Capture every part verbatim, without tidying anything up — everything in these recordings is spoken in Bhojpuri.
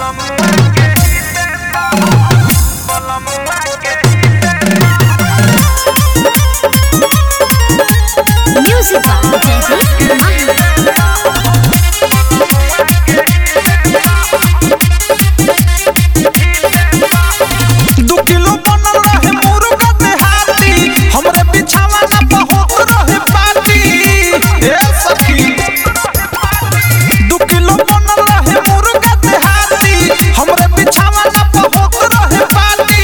Music by Jesse दो किलो बनल रहे मुर्गा देहाती हमरे बिछावा ना बहुत रहे पार्टी ए सखी दो किलो बनल रहे मुर्गा देहाती हमरे बिछावा ना बहुत रहे पार्टी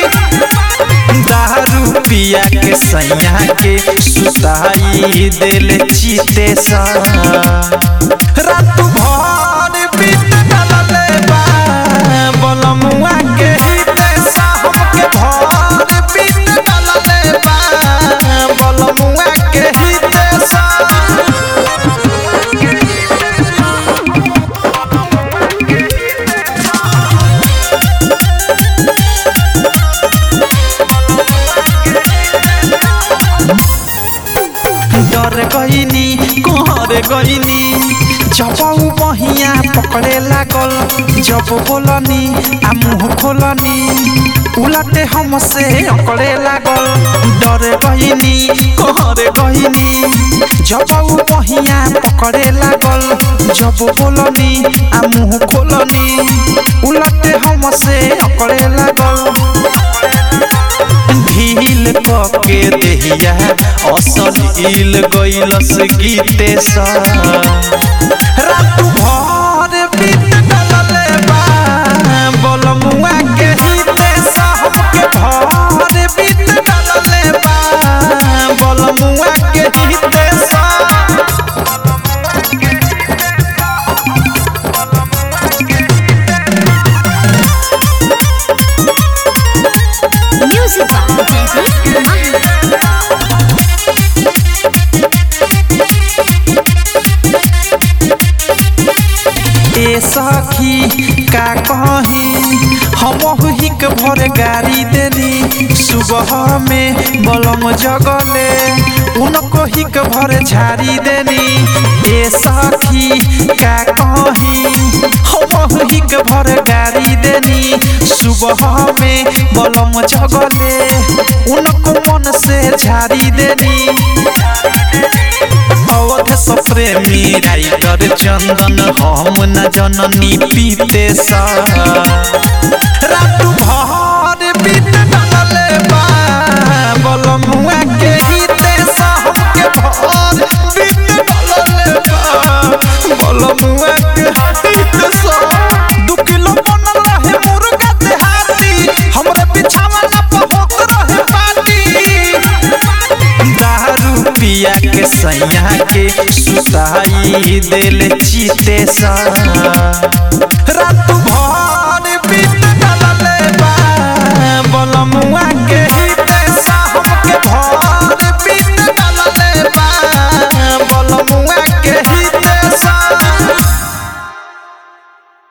दारू पिया के सैया के सुताई देले चीते सा रात भर बीत डालले बा बलमुआ के हिते सा हमके भर बीत डालले बा बलमुआ के हिते सा डर गईनी कहर गईनी जब बहिया पकड़े लागल जब बोलनी आ मुँह खोलनी उलटे हमसे अकड़े लागल डर गईनी कहर गईनी जब बहिया पकड़े लागल जब बोलनी आ मुँह खोलनी उलटे हमसे अकड़े लागल ढील पके देहिया असलील गइलस गीते सा रात भर बीत डालले बा बलमुआ के हिते सा हमके भर बीत डालले बा बलमुआ के हिते सा Music by Jesse ए सखी का कही हम हिक भर गाड़ी देनी सुबह में बलम जगले उनको हिक भर झाड़ी देनी ए सखी का कही हम हिक भर गाड़ी देनी सुबह में बलम जगले उनको मन से झाड़ी देनी अवध सप्रेमी राइटर चंदन हम न जननी पीते सा रात भर बीत डालले बा बलमुआ के हिते सा हमके भर बीत डालले बा बलमुआ के हिते सा दो किलो बनल रहे मुर्गा देहाती हमरे बिछावा ना बहुत रहे पार्टी दारू पिया के सैया के सुताई देले चीते सा